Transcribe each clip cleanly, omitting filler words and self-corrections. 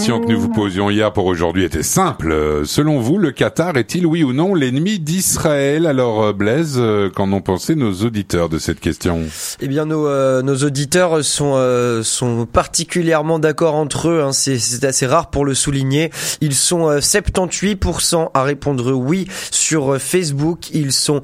question que nous vous posions hier pour aujourd'hui était simple. Selon vous, le Qatar est-il oui ou non l'ennemi d'Israël? Alors Blaise, qu'en ont pensé nos auditeurs de cette question? Eh bien, nos auditeurs sont particulièrement d'accord entre eux. Hein. C'est assez rare pour le souligner. Ils sont 78% à répondre oui sur Facebook. Ils sont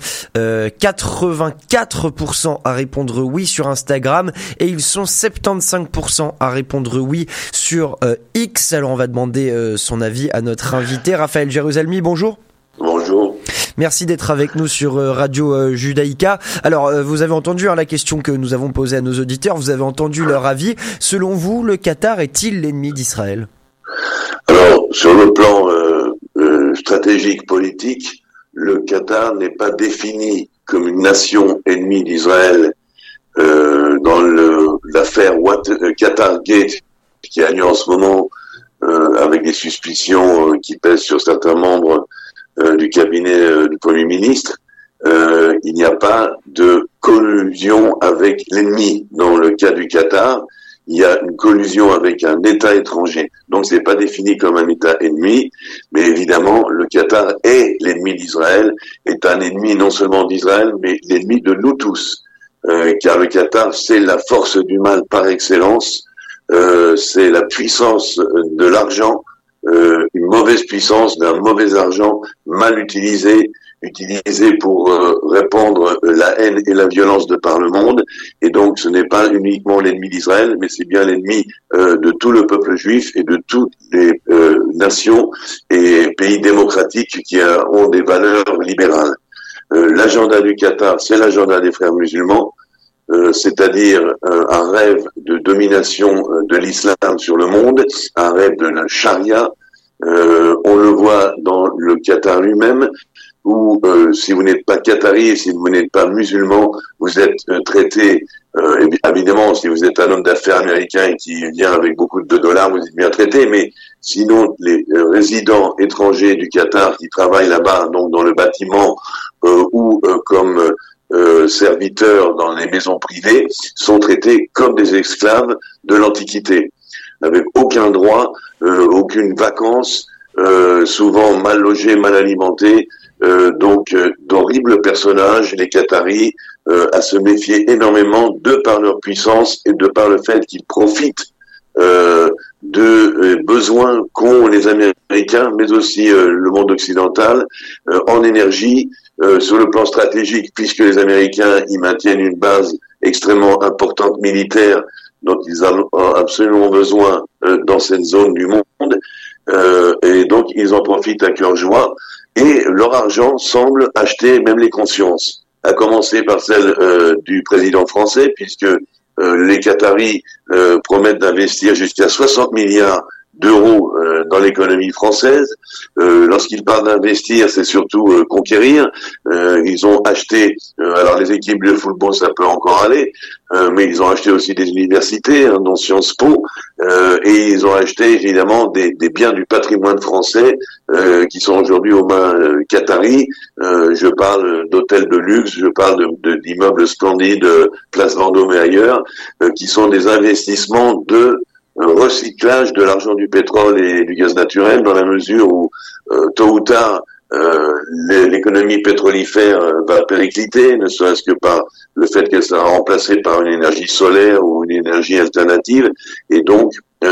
84% à répondre oui sur Instagram et ils sont 75% à répondre oui sur X. Alors on va demander son avis à notre invité Raphaël Jérusalemi. Bonjour. Bonjour. Merci d'être avec nous sur Radio Judaïka. Alors, vous avez entendu la question que nous avons posée à nos auditeurs, vous avez entendu leur avis. Selon vous, le Qatar est-il l'ennemi d'Israël? Alors, sur le plan stratégique politique, le Qatar n'est pas défini comme une nation ennemie d'Israël dans l'affaire Qatar Gate qui a lieu en ce moment avec des suspicions qui pèsent sur certains membres du cabinet du Premier ministre. Il n'y a pas de collusion avec l'ennemi. Dans le cas du Qatar, il y a une collusion avec un État étranger. Donc c'est pas défini comme un État ennemi, mais évidemment le Qatar est l'ennemi d'Israël, est un ennemi non seulement d'Israël, mais l'ennemi de nous tous. Car le Qatar, c'est la force du mal par excellence, c'est la puissance de l'argent, une mauvaise puissance d'un mauvais argent mal utilisé pour répandre la haine et la violence de par le monde. Et donc ce n'est pas uniquement l'ennemi d'Israël, mais c'est bien l'ennemi de tout le peuple juif et de toutes les nations et pays démocratiques qui ont des valeurs libérales. L'agenda du Qatar, c'est l'agenda des frères musulmans, c'est-à-dire un rêve de domination de l'islam sur le monde, un rêve de la charia. On le voit dans le Qatar lui-même, où si vous n'êtes pas qatari et si vous n'êtes pas musulman, vous êtes traité, évidemment, si vous êtes un homme d'affaires américain qui vient avec beaucoup de dollars, vous êtes bien traité, mais sinon, les résidents étrangers du Qatar qui travaillent là-bas, donc dans le bâtiment ou comme serviteurs dans les maisons privées, sont traités comme des esclaves de l'Antiquité, avec aucun droit, aucune vacance, souvent mal logés, mal alimentés, donc d'horribles personnages, les Qataris, à se méfier énormément de par leur puissance et de par le fait qu'ils profitent de besoins qu'ont les Américains, mais aussi le monde occidental, en énergie, sur le plan stratégique, puisque les Américains y maintiennent une base extrêmement importante militaire dont ils ont absolument besoin dans cette zone du monde, et donc ils en profitent à cœur joie, et leur argent semble acheter même les consciences, à commencer par celle du président français, puisque les Qataris promettent d'investir jusqu'à 60 milliards d'euros dans l'économie française. Lorsqu'ils parlent d'investir, c'est surtout conquérir. Ils ont acheté, alors les équipes de football, ça peut encore aller, mais ils ont acheté aussi des universités, dont Sciences Po, et ils ont acheté évidemment des biens du patrimoine français qui sont aujourd'hui aux mains qataris. Je parle d'hôtels de luxe, je parle d'immeubles splendides, Place Vendôme et ailleurs, qui sont des investissements de recyclage de l'argent du pétrole et du gaz naturel, dans la mesure où tôt ou tard l'économie pétrolifère va péricliter, ne serait-ce que par le fait qu'elle sera remplacée par une énergie solaire ou une énergie alternative, et donc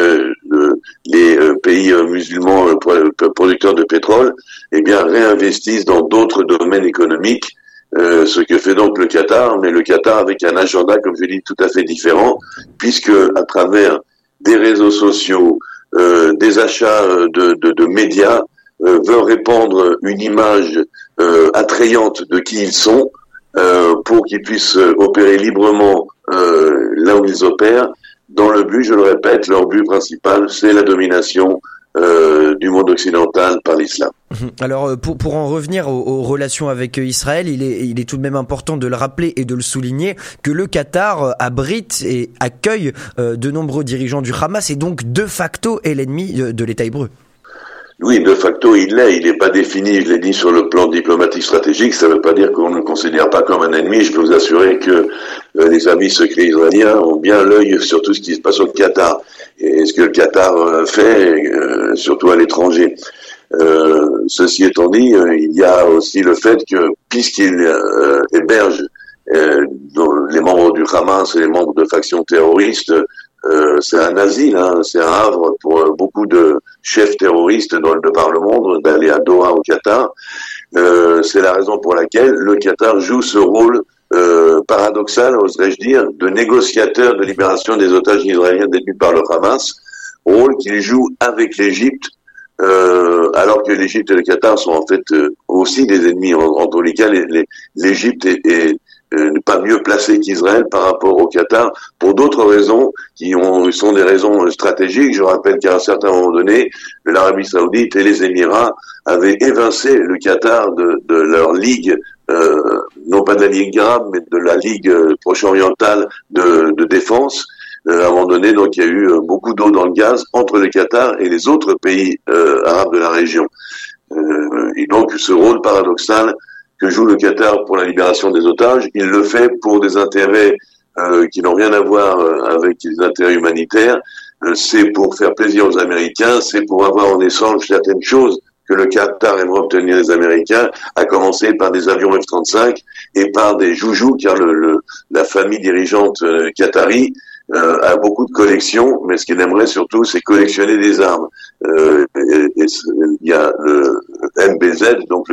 les pays musulmans producteurs de pétrole, eh bien réinvestissent dans d'autres domaines économiques, ce que fait donc le Qatar, mais le Qatar avec un agenda, comme je dis, tout à fait différent, puisque à travers des réseaux sociaux, des achats de médias, veut répandre une image attrayante de qui ils sont, pour qu'ils puissent opérer librement là où ils opèrent, dans le but, je le répète, leur but principal, c'est la domination du monde occidental par l'islam. Alors pour en revenir aux relations avec Israël, il est tout de même important de le rappeler et de le souligner que le Qatar abrite et accueille de nombreux dirigeants du Hamas et donc de facto est l'ennemi de l'État hébreu. Oui, de facto, il l'est. Il n'est pas défini, je l'ai dit, sur le plan diplomatique stratégique. Ça ne veut pas dire qu'on ne le considère pas comme un ennemi. Je peux vous assurer que les services secrets israéliens ont bien l'œil sur tout ce qui se passe au Qatar et ce que le Qatar fait, surtout à l'étranger. Ceci étant dit, il y a aussi le fait que, puisqu'il héberge les membres du Hamas et les membres de factions terroristes, c'est un asile, c'est un havre pour beaucoup de chefs terroristes de par le monde d'aller à Doha au Qatar. C'est la raison pour laquelle le Qatar joue ce rôle paradoxal, oserais-je dire, de négociateur de libération des otages israéliens détenus par le Hamas, rôle qu'il joue avec l'Égypte, alors que l'Égypte et le Qatar sont en fait aussi des ennemis. En tous les cas, l'Égypte est pas mieux placé qu'Israël par rapport au Qatar pour d'autres raisons sont des raisons stratégiques. Je rappelle qu'à un certain moment donné, l'Arabie Saoudite et les Émirats avaient évincé le Qatar de leur ligue, non pas de la Ligue arabe, mais de la Ligue proche-orientale de défense. À un moment donné, donc il y a eu beaucoup d'eau dans le gaz entre le Qatar et les autres pays arabes de la région. Et donc ce rôle paradoxal que joue le Qatar pour la libération des otages, il le fait pour des intérêts qui n'ont rien à voir avec les intérêts humanitaires. C'est pour faire plaisir aux Américains, c'est pour avoir en échange certaines choses que le Qatar aimerait obtenir des Américains, à commencer par des avions F-35 et par des joujoux, car la famille dirigeante qatari a beaucoup de collections, mais ce qu'il aimerait surtout, c'est collectionner des armes. Il y a le MBZ, donc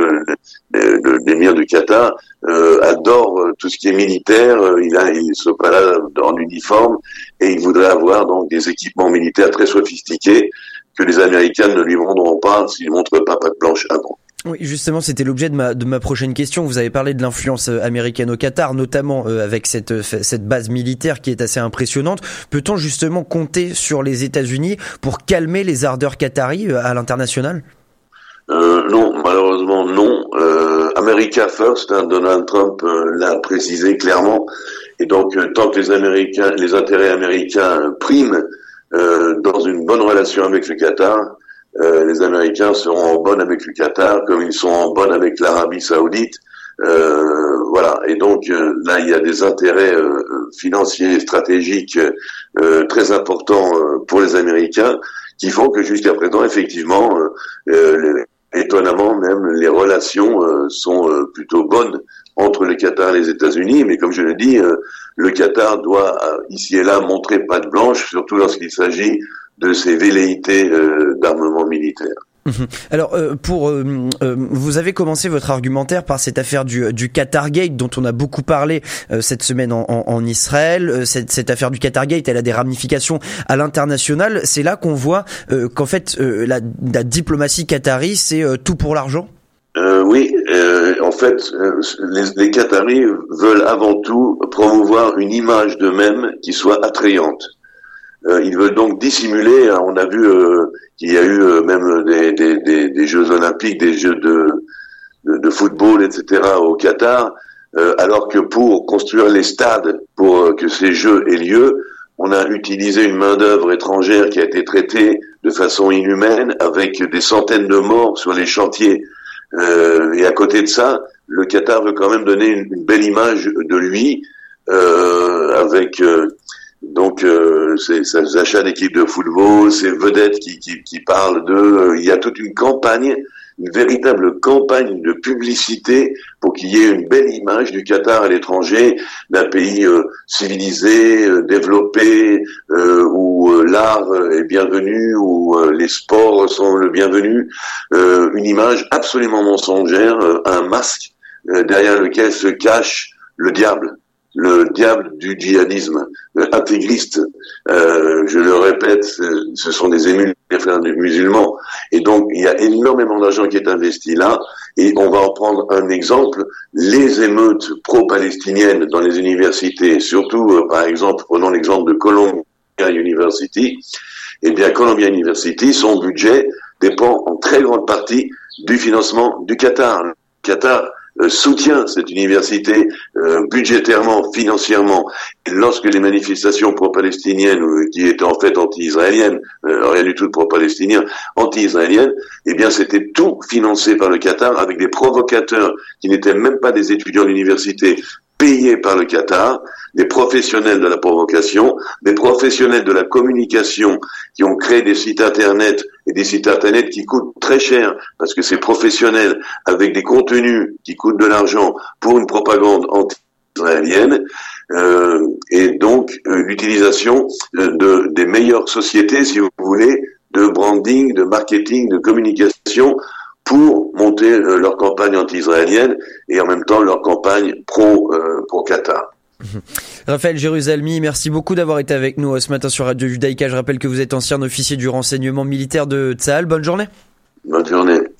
l'émir du Qatar, adore tout ce qui est militaire. Il se balade en uniforme et il voudrait avoir donc des équipements militaires très sophistiqués que les Américains ne lui vendront pas s'ils ne montrent pas patte blanche avant. Oui, justement, c'était l'objet de ma prochaine question. Vous avez parlé de l'influence américaine au Qatar, notamment avec cette base militaire qui est assez impressionnante. Peut-on justement compter sur les États-Unis pour calmer les ardeurs qataris à l'international ? Non, malheureusement non. America First, Donald Trump l'a précisé clairement. Et donc, tant que les intérêts américains priment dans une bonne relation avec le Qatar, les Américains seront en bonne avec le Qatar, comme ils sont en bonne avec l'Arabie Saoudite. Voilà. Et donc là, il y a des intérêts financiers, stratégiques très importants pour les Américains, qui font que jusqu'à présent, effectivement, étonnamment même, les relations sont plutôt bonnes entre le Qatar et les États-Unis. Mais comme je le dis, le Qatar doit ici et là montrer patte blanche, surtout lorsqu'il s'agit de ces velléités d'armement militaire. Alors, vous avez commencé votre argumentaire par cette affaire du Qatargate dont on a beaucoup parlé cette semaine en Israël. Cette affaire du Qatargate, elle a des ramifications à l'international. C'est là qu'on voit qu'en fait la diplomatie qatari, c'est tout pour l'argent. Oui, en fait, les Qataris veulent avant tout promouvoir une image d'eux-mêmes qui soit attrayante. Ils veulent donc dissimuler. On a vu qu'il y a eu même des Jeux Olympiques, des Jeux de football, etc. au Qatar, alors que pour construire les stades, pour que ces Jeux aient lieu, on a utilisé une main-d'œuvre étrangère qui a été traitée de façon inhumaine, avec des centaines de morts sur les chantiers. Et à côté de ça, le Qatar veut quand même donner une belle image de lui, avec donc ces achats d'équipes de football, ces vedettes qui parlent d'eux. Il y a toute une campagne, une véritable campagne de publicité pour qu'il y ait une belle image du Qatar à l'étranger, d'un pays civilisé, développé, où l'art est bienvenu, où les sports sont le bienvenu. Une image absolument mensongère, un masque derrière lequel se cache le diable du djihadisme intégriste. Je le répète, ce sont des émules des frères musulmans. Et donc, il y a énormément d'argent qui est investi là. Et on va en prendre un exemple. Les émeutes pro-palestiniennes dans les universités, surtout, par exemple, prenons l'exemple de Columbia University. Eh bien, Columbia University, son budget dépend en très grande partie du financement du Qatar. Le Qatar soutient cette université budgétairement, financièrement. Et lorsque les manifestations pro-palestiniennes, qui étaient en fait anti-israéliennes, rien du tout de pro-palestiniens, anti-israéliennes, eh bien c'était tout financé par le Qatar avec des provocateurs qui n'étaient même pas des étudiants d'université, payés par le Qatar, des professionnels de la provocation, des professionnels de la communication qui ont créé des sites internet et des sites internet qui coûtent très cher parce que c'est professionnel avec des contenus qui coûtent de l'argent pour une propagande anti-israélienne et donc l'utilisation des meilleures sociétés, si vous voulez, de branding, de marketing, de communication pour monter leur campagne anti-israélienne et en même temps leur campagne pro-Qatar. Raphaël Jérusalemi, merci beaucoup d'avoir été avec nous ce matin sur Radio Judaïka. Je rappelle que vous êtes ancien officier du renseignement militaire de Tsahal. Bonne journée. Bonne journée.